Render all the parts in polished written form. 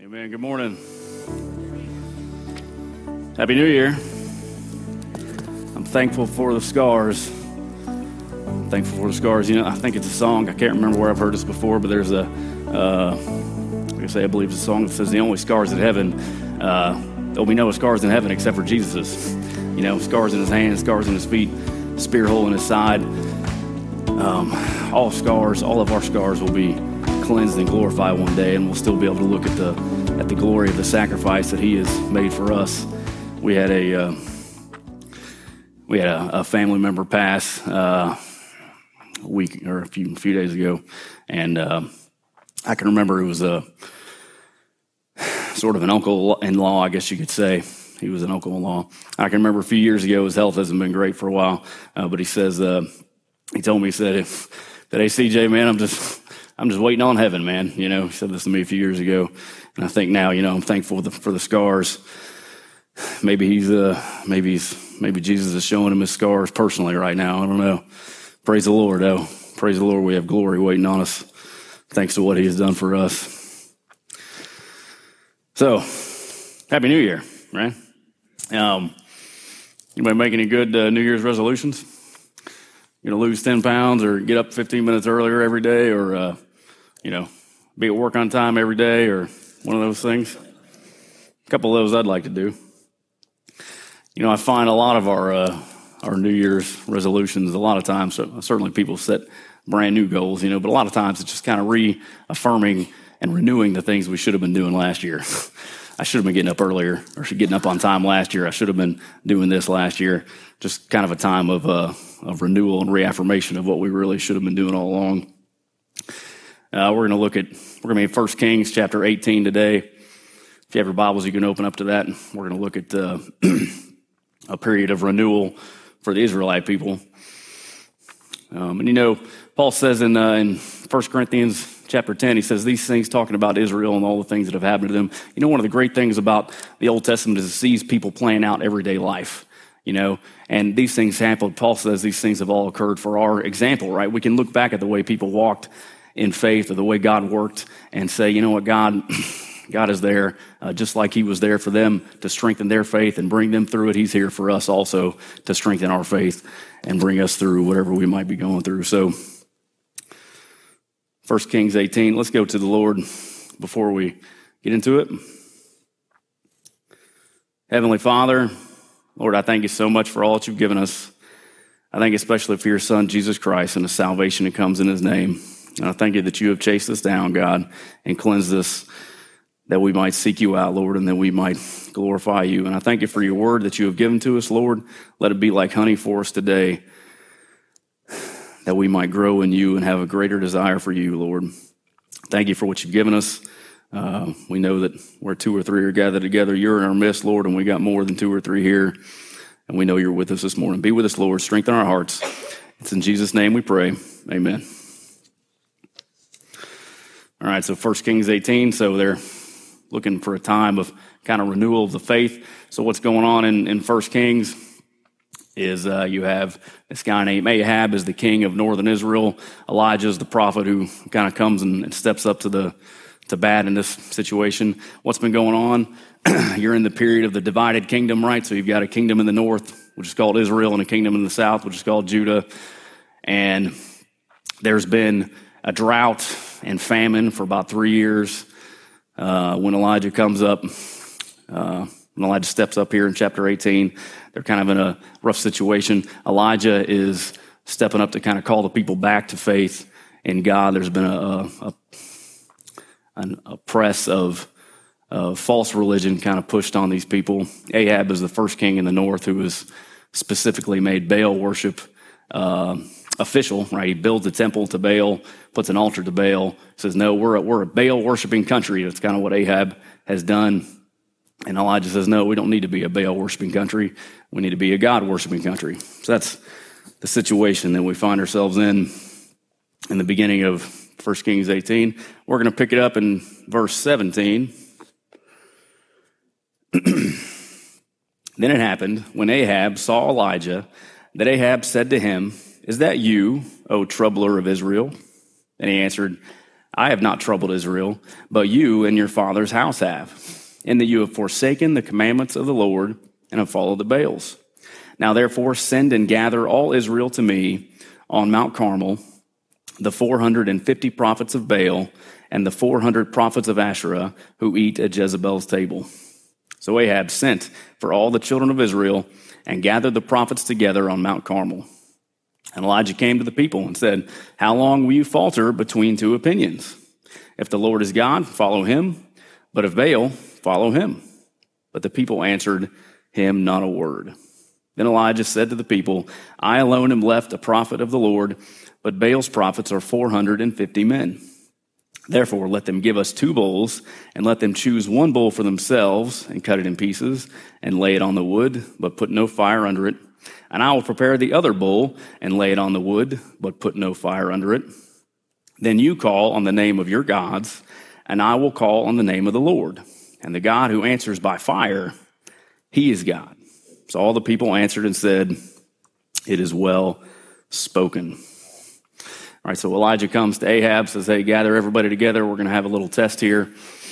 Amen. Good morning. Happy New Year. I'm thankful for the scars. I'm thankful for the scars. You know, I think it's a song. I can't remember where I've heard this before, but there's I believe it's a song that says the only scars in heaven, there'll be no scars in heaven except for Jesus's. You know, scars in his hands, scars in his feet, spear hole in his side. All of our scars will be cleansed and glorified one day, and we'll still be able to look at the glory of the sacrifice that he has made for us. We had a family member pass a week or a few days ago, and I can remember it was a sort of an uncle-in-law, I guess you could say. He was an uncle-in-law. I can remember a few years ago, his health hasn't been great for a while, but he says he told me, he said, "Hey, CJ, man, I'm just waiting on heaven, man." You know, he said this to me a few years ago, and I think now, you know, I'm thankful for the scars. Maybe Jesus is showing him his scars personally right now. I don't know. Praise the Lord, though. Praise the Lord. We have glory waiting on us, thanks to what he has done for us. So, Happy New Year, right? Anybody make any good New Year's resolutions? You know, lose 10 pounds or get up 15 minutes earlier every day, or be at work on time every day, or one of those things. A couple of those I'd like to do. You know, I find a lot of our New Year's resolutions, a lot of times, certainly people set brand new goals, you know, but a lot of times it's just kind of reaffirming and renewing the things we should have been doing last year. I should have been getting up earlier, or getting up on time last year. I should have been doing this last year. Just kind of a time of renewal and reaffirmation of what we really should have been doing all along. We're going to be in 1 Kings chapter 18 today. If you have your Bibles, you can open up to that. We're going to look at a period of renewal for the Israelite people. And you know, Paul says in 1 Corinthians chapter 10, he says these things, talking about Israel and all the things that have happened to them. You know, one of the great things about the Old Testament is it sees people playing out everyday life, you know, and these things happen. Paul says these things have all occurred for our example, right? We can look back at the way people walked in faith, or the way God worked, and say, you know what, God is there, just like he was there for them to strengthen their faith and bring them through it. He's here for us also to strengthen our faith and bring us through whatever we might be going through. So 1 Kings 18, let's go to the Lord before we get into it. Heavenly Father, Lord, I thank you so much for all that you've given us. I thank you especially for your Son, Jesus Christ, and the salvation that comes in his name. And I thank you that you have chased us down, God, and cleansed us, that we might seek you out, Lord, and that we might glorify you. And I thank you for your word that you have given to us, Lord. Let it be like honey for us today, that we might grow in you and have a greater desire for you, Lord. Thank you for what you've given us. We know that where 2 or 3 are gathered together, you're in our midst, Lord, and we got more than 2 or 3 here. And we know you're with us this morning. Be with us, Lord. Strengthen our hearts. It's in Jesus' name we pray. Amen. All right, so 1 Kings 18, so they're looking for a time of kind of renewal of the faith. So what's going on in 1 Kings is you have this guy named Ahab is the king of northern Israel. Elijah is the prophet who kind of comes and steps up to bat in this situation. What's been going on? You're in the period of the divided kingdom, right? So you've got a kingdom in the north, which is called Israel, and a kingdom in the south, which is called Judah. And there's been a drought and famine for about 3 years. When Elijah comes up, when Elijah steps up here in chapter 18, they're kind of in a rough situation. Elijah is stepping up to kind of call the people back to faith in God. There's been a press of false religion kind of pushed on these people. Ahab is the first king in the north who was specifically made Baal worship official, right? He builds a temple to Baal, puts an altar to Baal, says, no, we're a Baal worshiping country. That's kind of what Ahab has done. And Elijah says, no, we don't need to be a Baal worshiping country. We need to be a God worshiping country. So that's the situation that we find ourselves in the beginning of 1 Kings 18. We're going to pick it up in verse 17. Then it happened, when Ahab saw Elijah, that Ahab said to him, "Is that you, O troubler of Israel?" And he answered, I have not troubled Israel, but you and your father's house have, in that you have forsaken the commandments of the Lord and have followed the Baals. Now therefore send and gather all Israel to me on Mount Carmel, the 450 prophets of Baal and the 400 prophets of Asherah who eat at Jezebel's table. So Ahab sent for all the children of Israel and gathered the prophets together on Mount Carmel. And Elijah came to the people and said, how long will you falter between two opinions? If the Lord is God, follow him, but if Baal, follow him. But the people answered him not a word. Then Elijah said to the people, I alone am left a prophet of the Lord, but Baal's prophets are 450 men. Therefore, let them give us 2 bulls, and let them choose 1 bull for themselves, and cut it in pieces, and lay it on the wood, but put no fire under it. And I will prepare the other bull, and lay it on the wood, but put no fire under it. Then you call on the name of your gods, and I will call on the name of the Lord. And the God who answers by fire, he is God. So all the people answered and said, it is well spoken. All right, so Elijah comes to Ahab, says, hey, gather everybody together. We're going to have a little test here.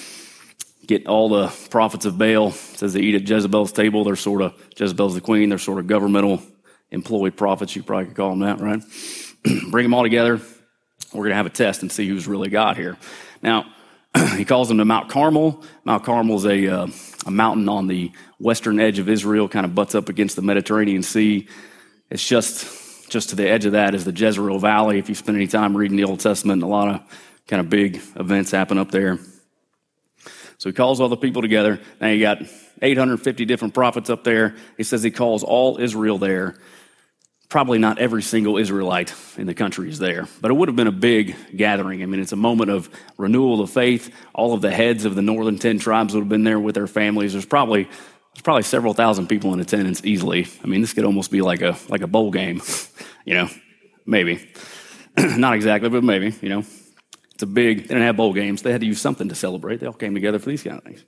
Get all the prophets of Baal. It says they eat at Jezebel's table. They're sort of, Jezebel's the queen. They're sort of governmental employed prophets. You probably could call them that, right? Bring them all together. We're going to have a test and see who's really God here. Now, he calls them to Mount Carmel. Mount Carmel is a mountain on the western edge of Israel, kind of butts up against the Mediterranean Sea. It's just to the edge of that is the Jezreel Valley. If you spend any time reading the Old Testament, a lot of kind of big events happen up there. So he calls all the people together. Now you got 850 different prophets up there. He says he calls all Israel there. Probably not every single Israelite in the country is there, but it would have been a big gathering. I mean, it's a moment of renewal of faith. All of the heads of the northern 10 tribes would have been there with their families. There's probably several thousand people in attendance easily. I mean, this could almost be like a bowl game, maybe. Not exactly, but maybe, It's a big, they didn't have bowl games. They had to use something to celebrate. They all came together for these kind of things.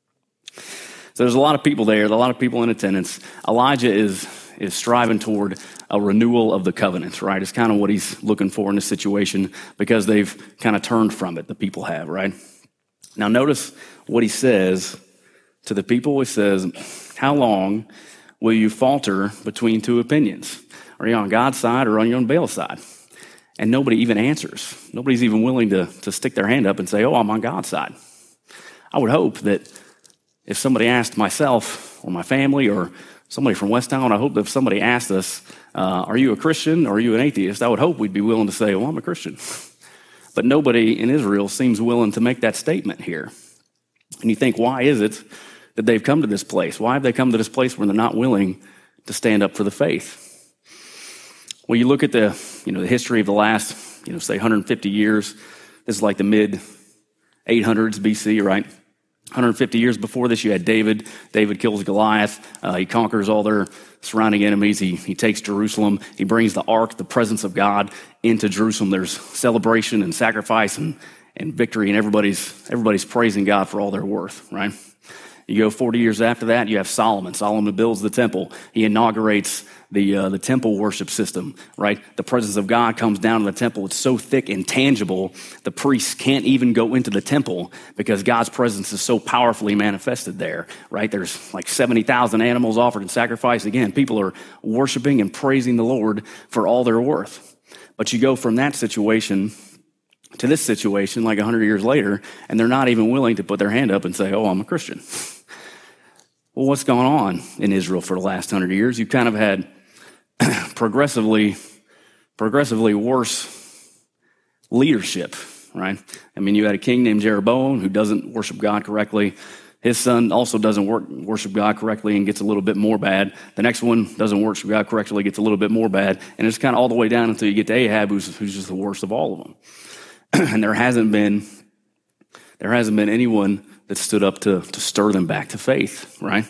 So there's a lot of people there, a lot of people in attendance. Elijah is striving toward a renewal of the covenant, right? It's kind of what he's looking for in this situation because they've kind of turned from it, the people have, right? Now notice what he says to the people. He says, how long will you falter between 2 opinions? Are you on God's side or are you on Baal's side? And nobody even answers. Nobody's even willing to stick their hand up and say, oh, I'm on God's side. I would hope that if somebody asked myself or my family or somebody from West Town, I hope that if somebody asked us, are you a Christian or are you an atheist? I would hope we'd be willing to say, well, I'm a Christian. But nobody in Israel seems willing to make that statement here. And you think, why is it that they've come to this place? Why have they come to this place where they're not willing to stand up for the faith? Well, you look at the history of the last, say 150 years. This is like the mid 800s BC, right? 150 years before this, you had David. David kills Goliath. He conquers all their surrounding enemies. He takes Jerusalem. He brings the ark, the presence of God, into Jerusalem. There's celebration and sacrifice and victory, and everybody's praising God for all they're worth, right? You go 40 years after that, you have Solomon. Solomon builds the temple. He inaugurates the temple worship system, right? The presence of God comes down to the temple. It's so thick and tangible, the priests can't even go into the temple because God's presence is so powerfully manifested there, right? There's like 70,000 animals offered in sacrifice. Again, people are worshiping and praising the Lord for all they're worth. But you go from that situation to this situation like 100 years later, and they're not even willing to put their hand up and say, oh, I'm a Christian. Well, what's going on in Israel for the last 100 years? You've kind of had progressively worse leadership, right? I mean, you had a king named Jeroboam who doesn't worship God correctly. His son also doesn't worship God correctly and gets a little bit more bad. The next one doesn't worship God correctly, gets a little bit more bad. And it's kind of all the way down until you get to Ahab, who's just the worst of all of them. And there hasn't been anyone that stood up to stir them back to faith, right?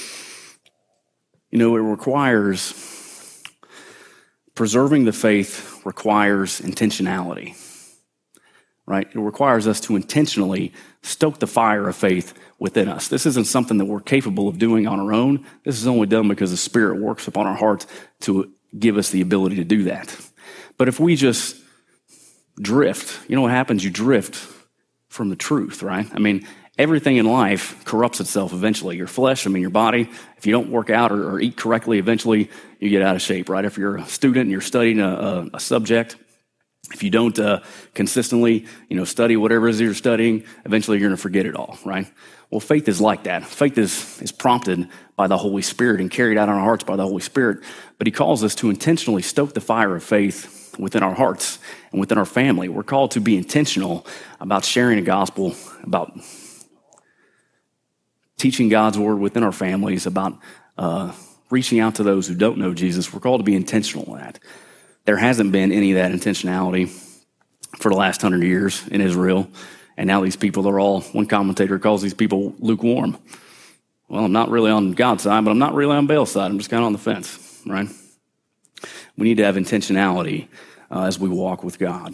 It requires, preserving the faith requires intentionality, right? It requires us to intentionally stoke the fire of faith within us. This isn't something that we're capable of doing on our own. This is only done because the Spirit works upon our hearts to give us the ability to do that. But if we just drift. You know what happens? You drift from the truth, right? I mean, everything in life corrupts itself eventually. Your flesh, your body, if you don't work out or eat correctly, eventually you get out of shape, right? If you're a student and you're studying a subject, if you don't consistently, study whatever it is you're studying, eventually you're going to forget it all, right? Well, faith is like that. Faith is prompted by the Holy Spirit and carried out in our hearts by the Holy Spirit. But he calls us to intentionally stoke the fire of faith within our hearts and within our family. We're called to be intentional about sharing the gospel, about teaching God's word within our families, about reaching out to those who don't know Jesus. We're called to be intentional in that. There hasn't been any of that intentionality for the last 100 years in Israel. And now these people are all, one commentator calls these people lukewarm. Well, I'm not really on God's side, but I'm not really on Baal's side. I'm just kind of on the fence, right? We need to have intentionality as we walk with God.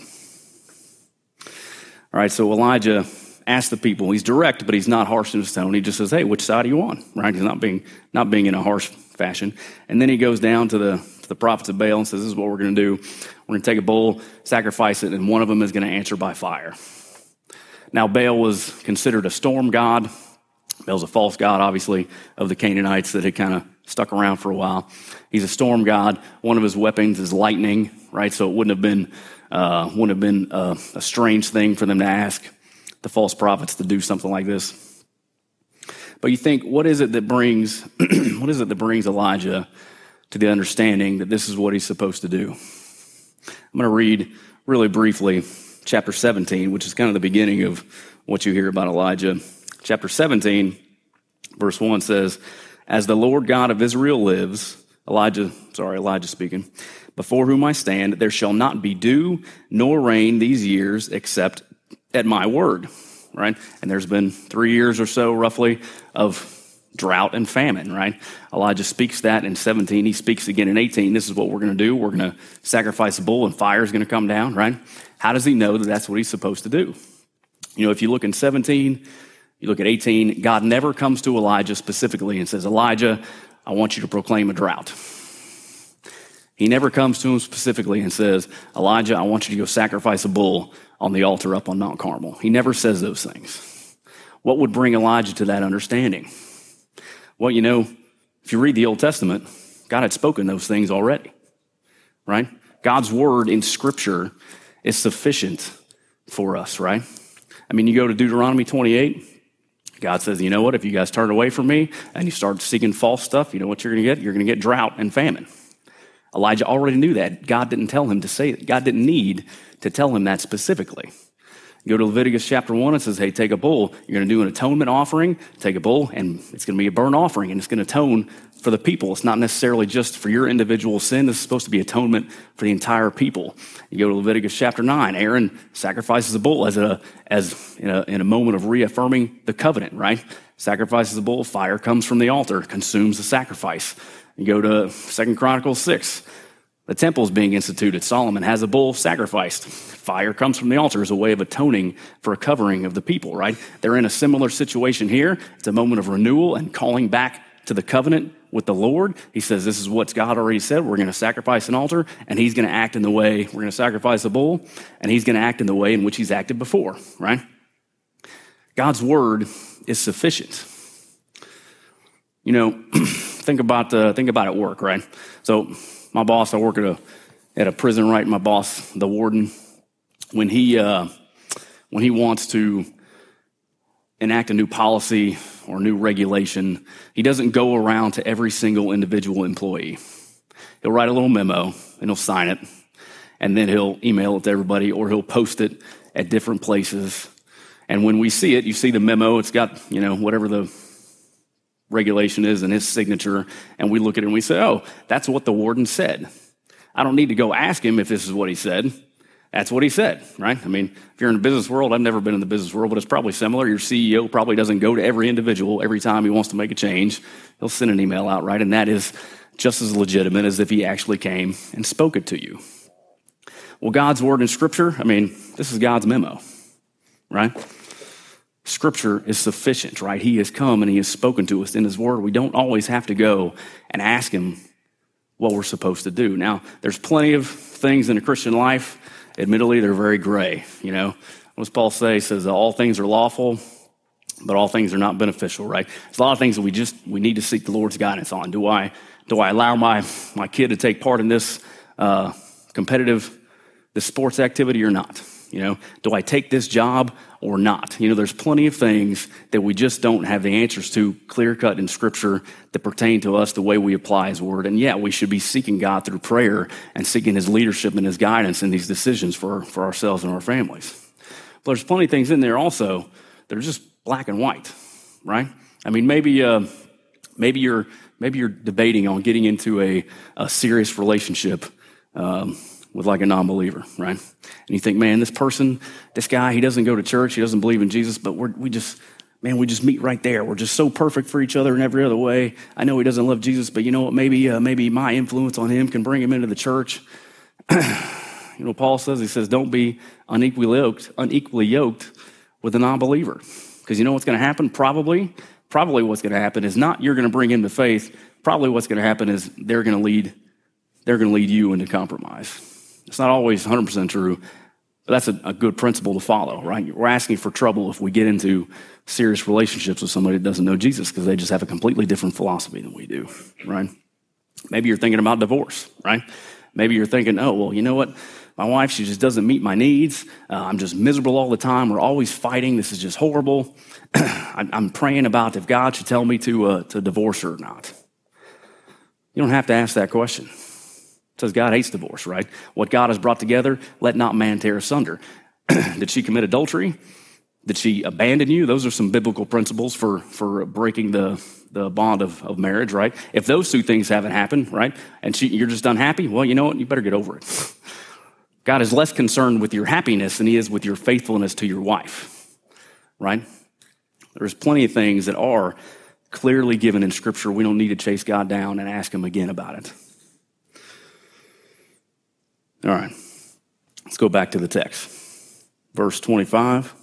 All right, so Elijah asked the people. He's direct, but he's not harsh in his tone. He just says, hey, which side are you on, right? He's not being in a harsh fashion. And then he goes down to the prophets of Baal and says, this is what we're going to do. We're going to take a bull, sacrifice it, and one of them is going to answer by fire. Now, Baal was considered a storm god. Baal's a false god, obviously, of the Canaanites that had kind of stuck around for a while. He's a storm god. One of his weapons is lightning, right? So it wouldn't have been a strange thing for them to ask the false prophets to do something like this. But you think, what is it that brings Elijah to the understanding that this is what he's supposed to do? I'm going to read really briefly chapter 17, which is kind of the beginning of what you hear about Elijah. Chapter 17, verse 1 says, as the Lord God of Israel lives, Elijah speaking, before whom I stand, there shall not be dew nor rain these years except at my word, right? And there's been 3 years or so roughly of drought and famine, right? Elijah speaks that in 17. He speaks again in 18. This is what we're going to do. We're going to sacrifice a bull and fire is going to come down, right? How does he know that that's what he's supposed to do? If you look in 17, you look at 18, God never comes to Elijah specifically and says, Elijah, I want you to proclaim a drought. He never comes to him specifically and says, Elijah, I want you to go sacrifice a bull on the altar up on Mount Carmel. He never says those things. What would bring Elijah to that understanding? Well, if you read the Old Testament, God had spoken those things already, right? God's word in Scripture is sufficient for us, right? You go to Deuteronomy 28, God says, you know what? If you guys turn away from me and you start seeking false stuff, you know what you're going to get? You're going to get drought and famine. Elijah already knew that. God didn't tell him to say it. God didn't need to tell him that specifically. You go to Leviticus chapter 1, it says, hey, take a bull. You're going to do an atonement offering. Take a bull, and it's going to be a burnt offering, and it's going to atone for the people. It's not necessarily just for your individual sin. This is supposed to be atonement for the entire people. You go to Leviticus chapter 9. Aaron sacrifices a bull in a moment of reaffirming the covenant, right? Sacrifices a bull. Fire comes from the altar, consumes the sacrifice. You go to 2 Chronicles 6. The temple is being instituted. Solomon has a bull sacrificed. Fire comes from the altar as a way of atoning for a covering of the people, right? They're in a similar situation here. It's a moment of renewal and calling back to the covenant with the Lord. He says, this is what God already said. We're going to sacrifice an altar, and he's going to act in the way, we're going to sacrifice a bull, and he's going to act in the way in which he's acted before, right? God's word is sufficient. Think about at work, right? So my boss, I work at a prison, right? My boss, the warden, when he wants to enact a new policy or new regulation, he doesn't go around to every single individual employee. He'll write a little memo and he'll sign it, and then he'll email it to everybody, or he'll post it at different places. And when we see it, you see the memo, it's got, whatever the regulation is and his signature, and we look at it and we say, oh, that's what the warden said. I don't need to go ask him if this is what he said. That's what he said, right? If you're in the business world, I've never been in the business world, but it's probably similar. Your CEO probably doesn't go to every individual every time he wants to make a change. He'll send an email out, right? And that is just as legitimate as if he actually came and spoke it to you. Well, God's word in Scripture, this is God's memo, right? Scripture is sufficient, right? He has come and he has spoken to us in his word. We don't always have to go and ask him what we're supposed to do. Now, there's plenty of things in a Christian life admittedly, they're very gray. What does Paul say? He says, all things are lawful, but all things are not beneficial, right? There's a lot of things that we need to seek the Lord's guidance on. Do I allow my kid to take part in this this sports activity or not? Do I take this job or not? There's plenty of things that we just don't have the answers to clear-cut in Scripture that pertain to us the way we apply His Word. And we should be seeking God through prayer and seeking His leadership and His guidance in these decisions for ourselves and our families. But there's plenty of things in there also that are just black and white, right? I mean, maybe you're debating on getting into a serious relationship with like a non-believer, right? And you think, man, this guy, he doesn't go to church, he doesn't believe in Jesus, but we just meet right there. We're just so perfect for each other in every other way. I know he doesn't love Jesus, but you know what? Maybe my influence on him can bring him into the church. Paul says, he says, don't be unequally yoked with a non-believer. Because you know what's going to happen? Probably what's going to happen is not you're going to bring him to faith. Probably what's going to happen is they're going to lead you into compromise. It's not always 100% true, but that's a good principle to follow, right? We're asking for trouble if we get into serious relationships with somebody that doesn't know Jesus because they just have a completely different philosophy than we do, right? Maybe you're thinking about divorce, right? Maybe you're thinking, oh, well, you know what? My wife, she just doesn't meet my needs. I'm just miserable all the time. We're always fighting. This is just horrible. I'm praying about if God should tell me to divorce her or not. You don't have to ask that question. It says God hates divorce, right? What God has brought together, let not man tear asunder. Did she commit adultery? Did she abandon you? Those are some biblical principles for breaking the bond of marriage, right? If those two things haven't happened, right, and you're just unhappy, well, you know what? You better get over it. God is less concerned with your happiness than He is with your faithfulness to your wife, right? There's plenty of things that are clearly given in Scripture. We don't need to chase God down and ask Him again about it. All right, let's go back to the text. Verse 25.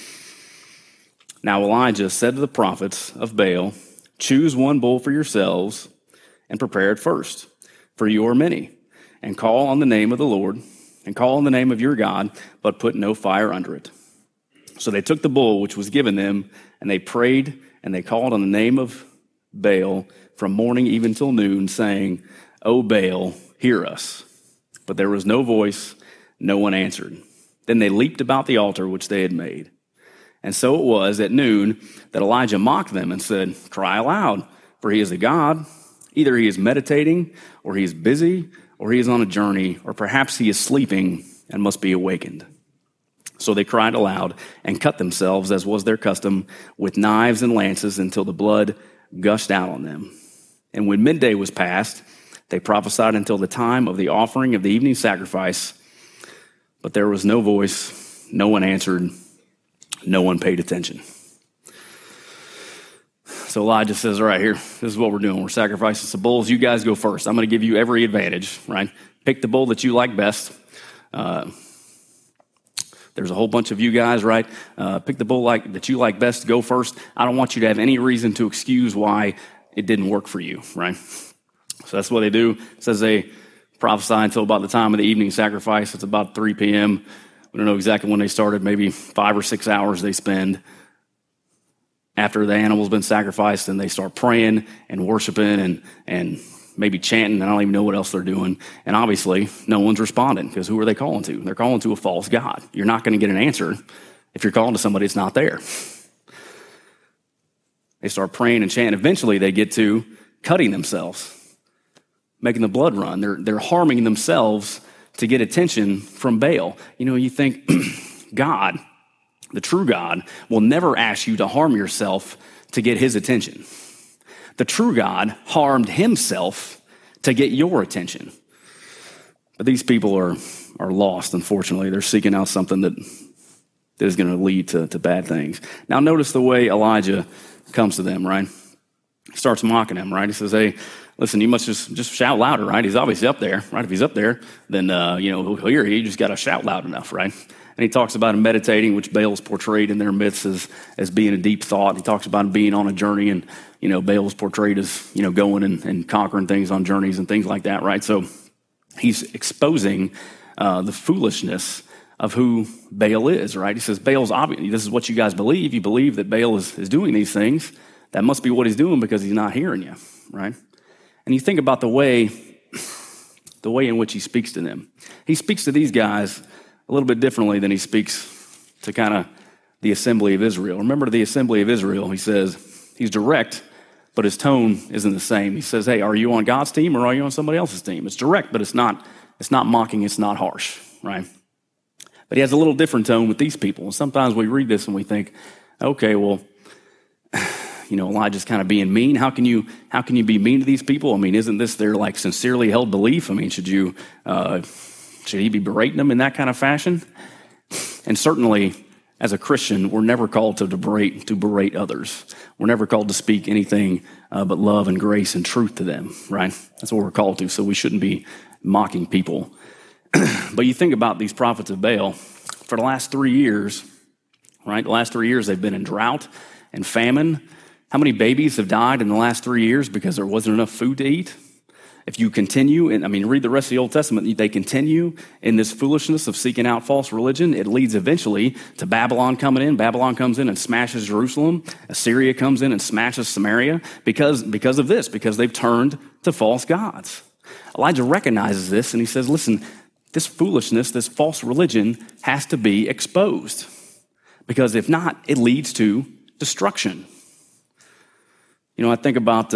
Now Elijah said to the prophets of Baal, choose one bull for yourselves and prepare it first, for you are many, and call on the name of the Lord, and call on the name of your God, but put no fire under it. So they took the bull which was given them, and they prayed, and they called on the name of Baal from morning even till noon, saying, O Baal, hear us. But there was no voice, no one answered. Then they leaped about the altar which they had made. And so it was at noon that Elijah mocked them and said, cry aloud, for he is a god. Either he is meditating, or he is busy, or he is on a journey, or perhaps he is sleeping and must be awakened. So they cried aloud and cut themselves, as was their custom, with knives and lances until the blood gushed out on them. And when midday was past, they prophesied until the time of the offering of the evening sacrifice, but there was no voice, no one answered, no one paid attention. So Elijah says, all right, here, this is what we're doing. We're sacrificing some bulls. You guys go first. I'm going to give you every advantage, right? Pick the bull that you like best. There's a whole bunch of you guys, right? Pick the bull that you like best. Go first. I don't want you to have any reason to excuse why it didn't work for you, right? So that's what they do. It says they prophesy until about the time of the evening sacrifice. It's about 3 p.m. We don't know exactly when they started. Maybe 5 or 6 hours they spend after the animal's been sacrificed, and they start praying and worshiping and maybe chanting. I don't even know what else they're doing. And obviously, no one's responding, because who are they calling to? They're calling to a false god. You're not going to get an answer if you're calling to somebody that's not there. They start praying and chanting. Eventually, they get to cutting themselves, making the blood run. They're harming themselves to get attention from Baal. You think God, the true God, will never ask you to harm yourself to get his attention. The true God harmed himself to get your attention. But these people are lost, unfortunately. They're seeking out something that is going to lead to bad things. Now notice the way Elijah comes to them, right? He starts mocking them, right? He says, hey, listen, you must just shout louder, right? He's obviously up there, right? If he's up there, then, he'll hear you. You just got to shout loud enough, right? And he talks about him meditating, which Baal is portrayed in their midst as being a deep thought. He talks about him being on a journey, and, Baal is portrayed as, going and conquering things on journeys and things like that, right? So he's exposing the foolishness of who Baal is, right? He says, Baal's obvious. This is what you guys believe. You believe that Baal is doing these things. That must be what he's doing because he's not hearing you, right? And you think about the way in which he speaks to them. He speaks to these guys a little bit differently than he speaks to kind of the assembly of Israel. Remember the assembly of Israel, he says, he's direct, but his tone isn't the same. He says, hey, are you on God's team or are you on somebody else's team? It's direct, but it's not mocking, it's not harsh, right? But he has a little different tone with these people. And sometimes we read this and we think, okay, well, Elijah's kind of being mean. How can you be mean to these people? I mean, isn't this their like sincerely held belief? I mean, should he be berating them in that kind of fashion? And certainly, as a Christian, we're never called to berate others. We're never called to speak anything but love and grace and truth to them, right? That's what we're called to. So we shouldn't be mocking people. But you think about these prophets of Baal, for the last 3 years, right? The last 3 years they've been in drought and famine. How many babies have died in the last 3 years because there wasn't enough food to eat? If you continue, read the rest of the Old Testament, they continue in this foolishness of seeking out false religion. It leads eventually to Babylon coming in. Babylon comes in and smashes Jerusalem. Assyria comes in and smashes Samaria because of this, because they've turned to false gods. Elijah recognizes this and he says, listen, this foolishness, this false religion has to be exposed because if not, it leads to destruction. I think about,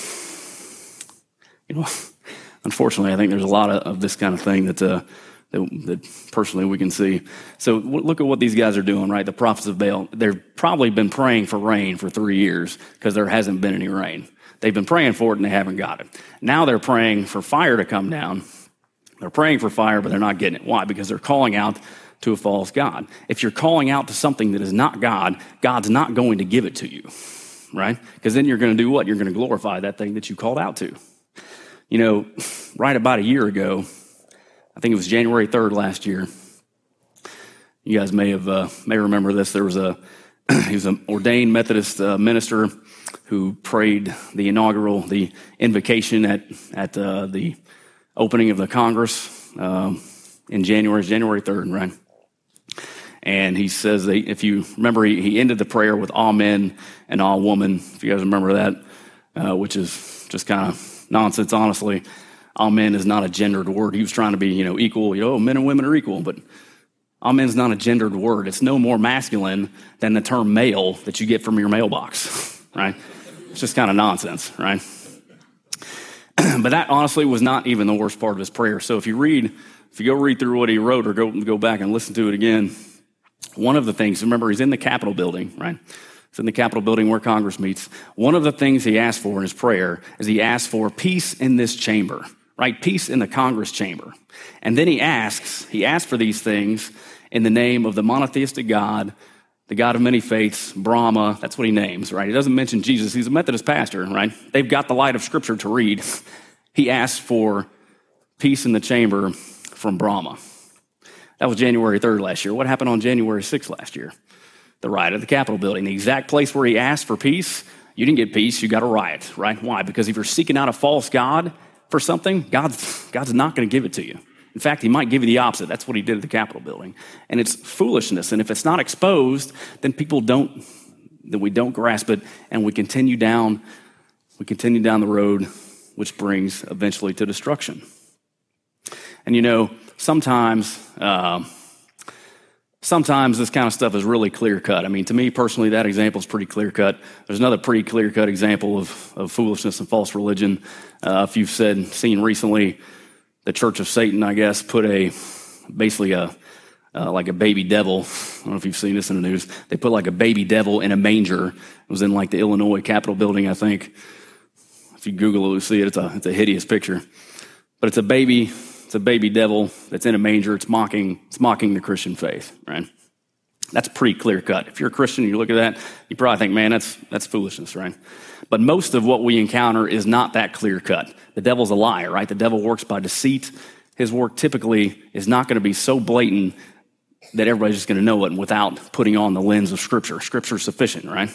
unfortunately, I think there's a lot of this kind of thing that personally we can see. So look at what these guys are doing, right? The prophets of Baal, they've probably been praying for rain for 3 years because there hasn't been any rain. They've been praying for it and they haven't got it. Now they're praying for fire to come down. They're praying for fire, but they're not getting it. Why? Because they're calling out to a false god. If you're calling out to something that is not God, God's not going to give it to you, right? Because then you're going to do what? You're going to glorify that thing that you called out to. Right about a year ago, I think it was January 3rd last year. You guys may remember this. There was he was an ordained Methodist minister who prayed the invocation at the opening of the Congress in January 3rd, right? And he says, if you remember, he ended the prayer with amen and all woman, if you guys remember that, which is just kind of nonsense, honestly. Amen is not a gendered word. He was trying to be, equal. Men and women are equal, but amen is not a gendered word. It's no more masculine than the term male that you get from your mailbox, right? It's just kind of nonsense, right? But that honestly was not even the worst part of his prayer. So if you go read through what he wrote or go back and listen to it again, one of the things, remember he's in the Capitol building, right? It's in the Capitol building where Congress meets. One of the things he asked for in his prayer is he asked for peace in this chamber, right? Peace in the Congress chamber. And then he asked for these things in the name of the monotheistic God, the God of many faiths, Brahma. That's what he names, right? He doesn't mention Jesus. He's a Methodist pastor, right? They've got the light of Scripture to read. He asked for peace in the chamber from Brahma. That was January 3rd last year. What happened on January 6th last year? The riot at the Capitol building. The exact place where he asked for peace, you didn't get peace, you got a riot, right? Why? Because if you're seeking out a false God for something, God's not going to give it to you. In fact, he might give you the opposite. That's what he did at the Capitol building. And it's foolishness. And if it's not exposed, then we don't grasp it, and we continue down the road, which brings eventually to destruction. And sometimes this kind of stuff is really clear-cut. To me personally, that example is pretty clear-cut. There's another pretty clear-cut example of foolishness and false religion. If you've seen recently, the Church of Satan, I guess, put basically like a baby devil. I don't know if you've seen this in the news. They put like a baby devil in a manger. It was in like the Illinois Capitol building, I think. If you Google it, you'll see it. It's a hideous picture. But it's a baby devil that's in a manger. It's mocking the Christian faith, right? That's pretty clear cut. If you're a Christian and you look at that, you probably think, man, that's foolishness, right? But most of what we encounter is not that clear cut. The devil's a liar, right? The devil works by deceit. His work typically is not going to be so blatant that everybody's just going to know it without putting on the lens of Scripture. Scripture's sufficient, right?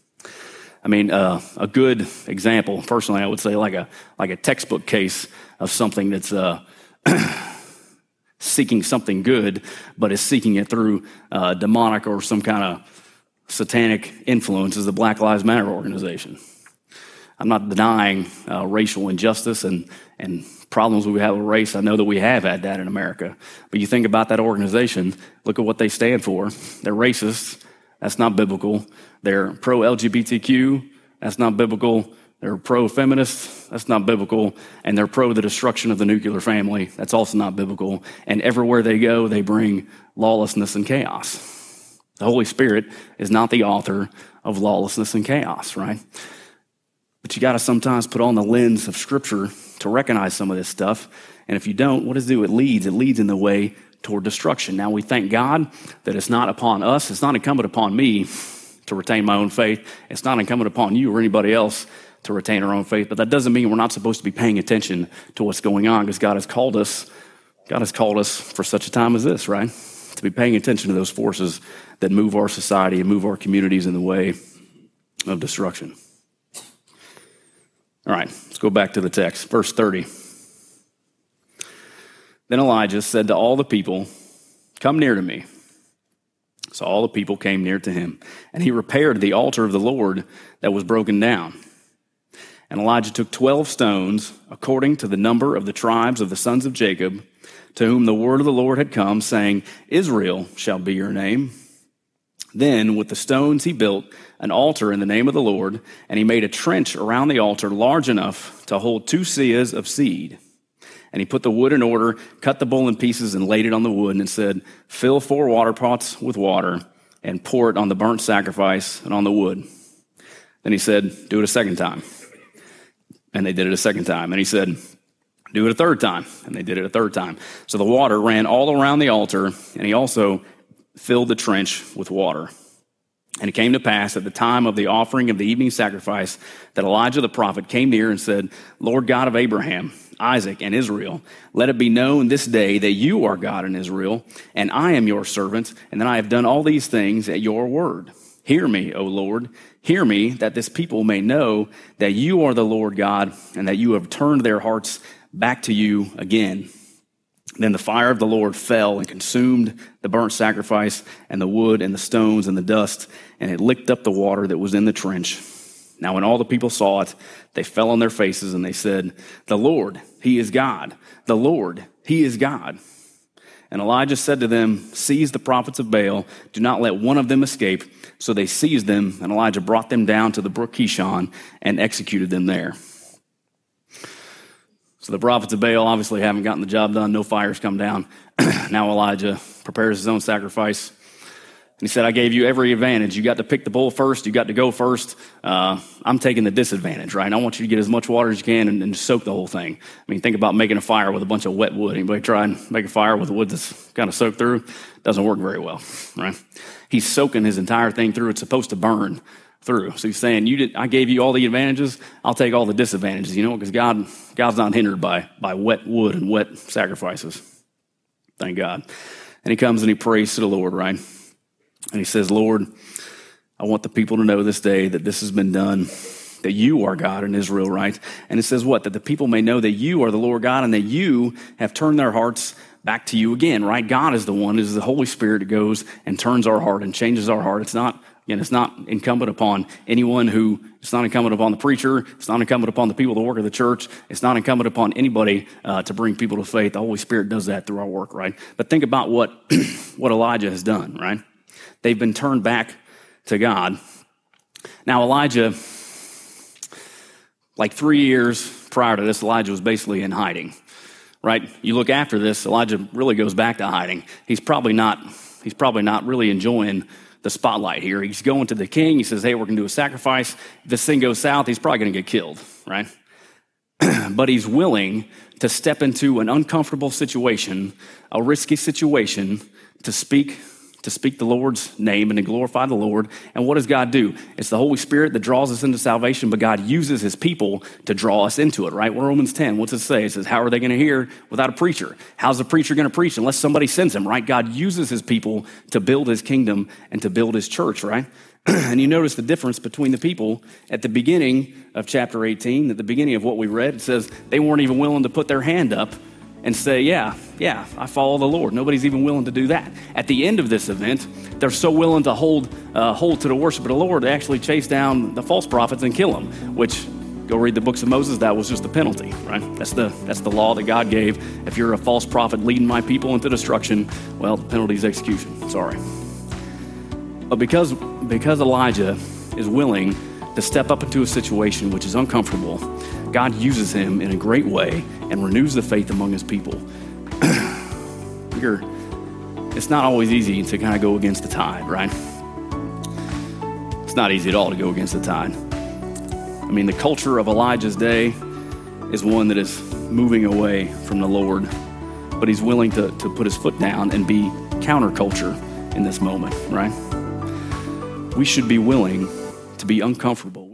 A good example, personally, I would say like a textbook case of something that's seeking something good, but is seeking it through demonic or some kind of satanic influence, is the Black Lives Matter organization. I'm not denying racial injustice and problems we have with race. I know that we have had that in America. But you think about that organization, look at what they stand for. They're racist. That's not biblical. They're pro-LGBTQ. That's not biblical. They're pro-feminist. That's not biblical. And they're pro the destruction of the nuclear family. That's also not biblical. And everywhere they go, they bring lawlessness and chaos. The Holy Spirit is not the author of lawlessness and chaos, right? But you got to sometimes put on the lens of Scripture to recognize some of this stuff. And if you don't, what does it do? It leads in the way toward destruction. Now, we thank God that it's not upon us. It's not incumbent upon me to retain my own faith. It's not incumbent upon you or anybody else to retain our own faith. But that doesn't mean we're not supposed to be paying attention to what's going on, because God has called us for such a time as this, right? To be paying attention to those forces that move our society and move our communities in the way of destruction. All right, let's go back to the text. Verse 30. Then Elijah said to all the people, "Come near to me." So all the people came near to him, and he repaired the altar of the Lord that was broken down. And Elijah took 12 stones, according to the number of the tribes of the sons of Jacob, to whom the word of the Lord had come, saying, "Israel shall be your name." Then with the stones he built an altar in the name of the Lord, and he made a trench around the altar large enough to hold 2 seahs of seed. And he put the wood in order, cut the bowl in pieces, and laid it on the wood, and said, "Fill 4 water pots with water, and pour it on the burnt sacrifice and on the wood." Then he said, "Do it a second time." And they did it a second time. And he said, "Do it a third time." And they did it a third time. So the water ran all around the altar, and he also filled the trench with water. And it came to pass at the time of the offering of the evening sacrifice that Elijah the prophet came near and said, "Lord God of Abraham, Isaac, and Israel, let it be known this day that you are God in Israel, and I am your servant, and that I have done all these things at your word. Hear me, O Lord, hear me, that this people may know that you are the Lord God, and that you have turned their hearts back to you again." Then the fire of the Lord fell and consumed the burnt sacrifice and the wood and the stones and the dust, and it licked up the water that was in the trench. Now when all the people saw it, they fell on their faces, and they said, "The Lord, he is God. The Lord, he is God." And Elijah said to them, "Seize the prophets of Baal. Do not let one of them escape." So they seized them, and Elijah brought them down to the brook Kishon and executed them there. So the prophets of Baal obviously haven't gotten the job done. No fires come down. Now Elijah prepares his own sacrifice. And he said, "I gave you every advantage. You got to pick the bull first. You got to go first. I'm taking the disadvantage, right? And I want you to get as much water as you can and soak the whole thing." I mean, think about making a fire with a bunch of wet wood. Anybody try and make a fire with wood that's kind of soaked through? Doesn't work very well, right? He's soaking his entire thing through. It's supposed to burn through. So he's saying, I gave you all the advantages. I'll take all the disadvantages, because God's not hindered by wet wood and wet sacrifices. Thank God. And he comes and he prays to the Lord, right? And he says, "Lord, I want the people to know this day that this has been done, that you are God in Israel," right? And it says what? That the people may know that you are the Lord God, and that you have turned their hearts back to you again, right? God is the one, it is the Holy Spirit that goes and turns our heart and changes our heart. It's not incumbent upon anyone it's not incumbent upon the preacher. It's not incumbent upon the people that work at the church. It's not incumbent upon anybody to bring people to faith. The Holy Spirit does that through our work, right? But think about what Elijah has done, right? They've been turned back to God. Now Elijah, like 3 years prior to this, Elijah was basically in hiding, right? You look after this, Elijah really goes back to hiding. He's probably not really enjoying the spotlight here. He's going to the king. He says, "Hey, we're going to do a sacrifice. If this thing goes south, he's probably going to get killed," right? But he's willing to step into an uncomfortable situation, a risky situation, to speak the Lord's name and to glorify the Lord. And what does God do? It's the Holy Spirit that draws us into salvation, but God uses his people to draw us into it, right? Romans 10, what's it say? It says, "How are they going to hear without a preacher? How's the preacher going to preach unless somebody sends him," right? God uses his people to build his kingdom and to build his church, right? And you notice the difference between the people at the beginning of chapter 18, at the beginning of what we read. It says they weren't even willing to put their hand up and say, yeah, I follow the Lord. Nobody's even willing to do that. At the end of this event, they're so willing to hold to the worship of the Lord, they actually chase down the false prophets and kill them, which, go read the books of Moses, that was just the penalty, right? That's the law that God gave. If you're a false prophet leading my people into destruction, well, the penalty is execution. Sorry. But because Elijah is willing to step up into a situation which is uncomfortable, God uses him in a great way and renews the faith among his people. It's not always easy to kind of go against the tide, right? It's not easy at all to go against the tide. I mean, the culture of Elijah's day is one that is moving away from the Lord, but he's willing to put his foot down and be counterculture in this moment, right? We should be willing to be uncomfortable